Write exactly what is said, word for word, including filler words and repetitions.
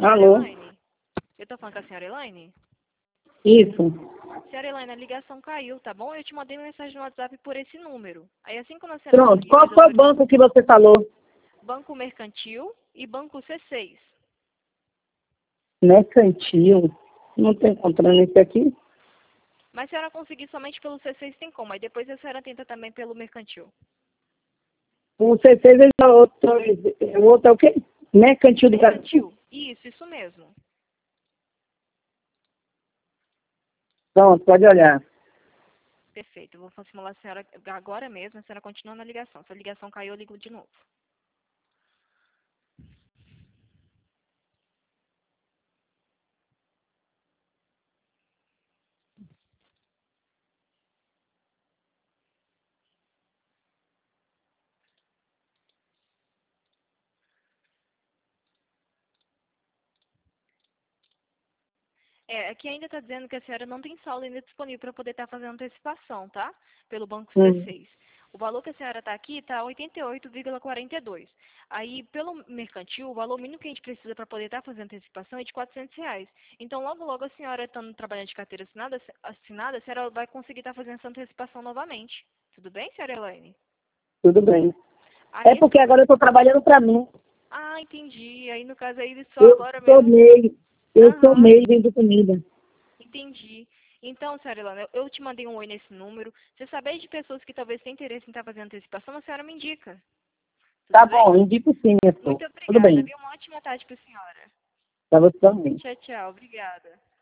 Senhora Alô? Elaine? Eu tô falando com a senhora Elaine? Isso. Senhora Elaine, a ligação caiu, tá bom? Eu te mandei uma mensagem no WhatsApp por esse número. Aí assim quando a senhora Pronto. conseguir Qual foi o visualizar banco que você falou? Banco Mercantil e Banco C seis. Mercantil. Não estou encontrando isso aqui. Mas se a senhora conseguir somente pelo C seis tem como. Aí depois a senhora tenta também pelo Mercantil. O C seis é o outro, é o outro é o quê? Mercantil do Brasil. Mercantil? Isso, isso mesmo. Pronto, pode olhar. Perfeito. Eu vou simular a senhora agora mesmo. A senhora continua na ligação. Se a ligação caiu, eu ligo de novo. É, aqui ainda está dizendo que a senhora não tem saldo ainda disponível para poder estar fazendo antecipação, tá? Pelo Banco Hum. C seis. O valor que a senhora está aqui está oitenta e oito vírgula quarenta e dois. Aí, pelo mercantil, o valor mínimo que a gente precisa para poder estar fazendo antecipação é de quatrocentos reais. Então, logo, logo, a senhora estando trabalhando de carteira assinada, assinada, a senhora vai conseguir estar fazendo essa antecipação novamente. Tudo bem, senhora Elaine? Tudo bem. Aí, É porque esse... agora eu estou trabalhando para mim. Ah, entendi. Aí, no caso, aí, só Eu agora sou mesmo... MEI. Eu sou Aham. MEI vendo comida. Entendi. Então, senhora Ilana, eu eu te mandei um oi nesse número. Se saber de pessoas que talvez tenham interesse em estar fazendo antecipação, a senhora me indica. Tá Tudo bem? bom, indico sim, minha senhora. Muito Tudo obrigada, bem. viu? Uma ótima tarde para a senhora. Para você também. Tchau, tchau. Obrigada.